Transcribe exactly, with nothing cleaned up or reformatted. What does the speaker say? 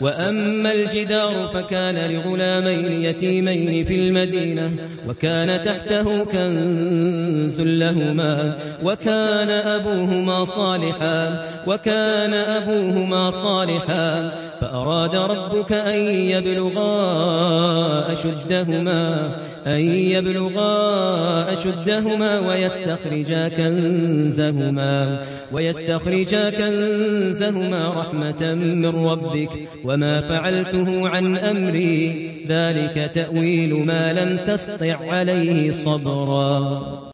وأما الجدار فكان لغلامين يتيمين في المدينة وكان تحته كنز لهما وكان أبوهما صالحا وكان أبوهما صالحا فأراد ربك أن يبلغا أشدهما أن يبلغا أشدهما ويستخرجا كنزهما ويستخرجا كنزهما رحمة من ربك وما فعلته عن أمري ذلك تأويل ما لم تسطع عليه صبرا.